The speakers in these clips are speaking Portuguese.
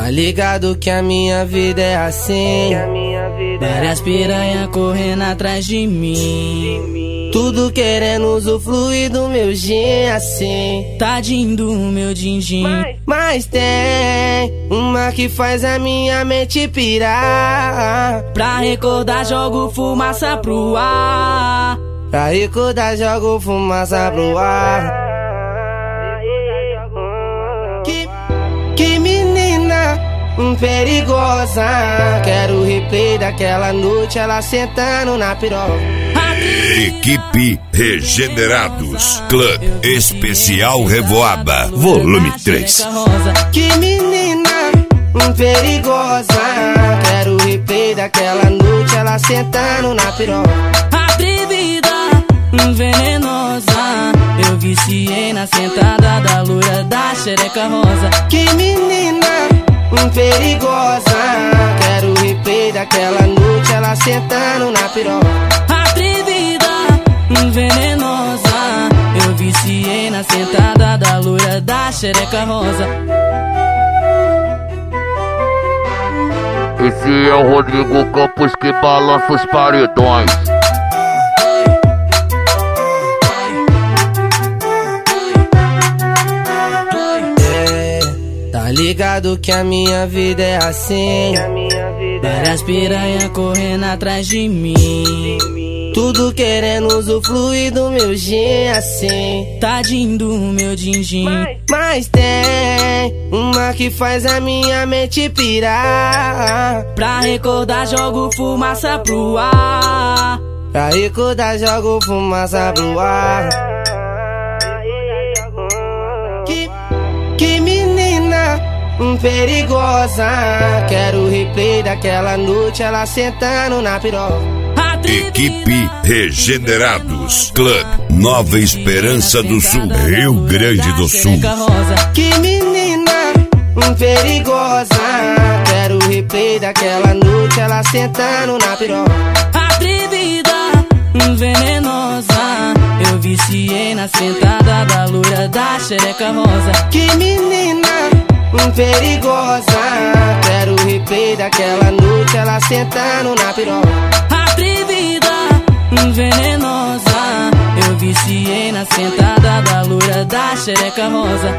Tá ligado que a minha vida é assim, Várias piranha correndo atrás de mim, tudo querendo usufruir do meu gin assim. tadinho do meu din-din. Mas tem uma que faz a minha mente pirar. Pra recordar jogo fumaça pro ar. Pra recordar jogo fumaça pro ar. Que menina perigosa. Quero o replay daquela noite, ela sentando na piroca. Equipe Regenerados Club Especial Revoada Volume 3. Que menina perigosa. Quero o replay daquela noite, ela sentando na piroca. Atrevida, venenosa, eu viciei na sentada da loira da xereca rosa. Que menina perigosa. Quero o replay daquela noite, ela sentando na piroca. Atrevida, venenosa, eu viciei na sentada da loira da xereca rosa. Esse é o Rodrigo Campos que balança os paredões. Tá ligado que a minha vida é assim, Várias piranha correndo atrás de mim, tudo querendo usufruir do meu gin assim. tadinho do meu din-din. Mas tem uma que faz a minha mente pirar. Pra recordar jogo fumaça pro ar. Pra recordar jogo fumaça pro ar. Que menina perigosa. Quero o replay daquela noite, ela sentando na piroca. Equipe Regenerados Club Nova Esperança do Sul, Rio Grande do Sul. Que menina perigosa. Quero o replay daquela noite, ela sentando na piroca. Atrevida, venenosa, eu viciei na sentada da loira da xereca rosa. Que menina perigosa. Quero o replay daquela noite, ela sentando na piroca. Atrevida, venenosa, eu viciei na sentada da loira da xereca rosa.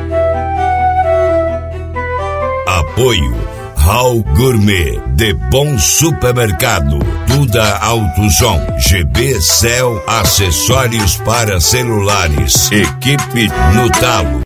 Apoio Hall Gourmet, De Bom Supermercado, Duda Autosom, GB Cell, acessórios para celulares, equipe no talo.